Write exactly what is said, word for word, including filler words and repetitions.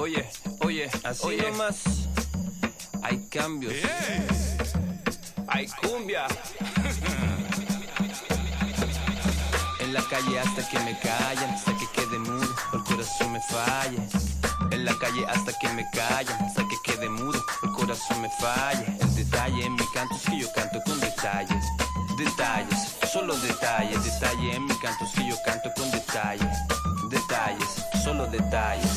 Oye, oye, así oye. Nomás hay cambios. Yeah. Hay cumbia. En la calle hasta que me callen, hasta que quede mudo, el corazón me falle. En la calle hasta que me callen, hasta que quede mudo, el corazón me falle. El detalle en mi canto es que yo canto con detalles. Detalles, solo detalles. Detalle en mi canto es que yo canto con detalles. Detalles, solo detalles.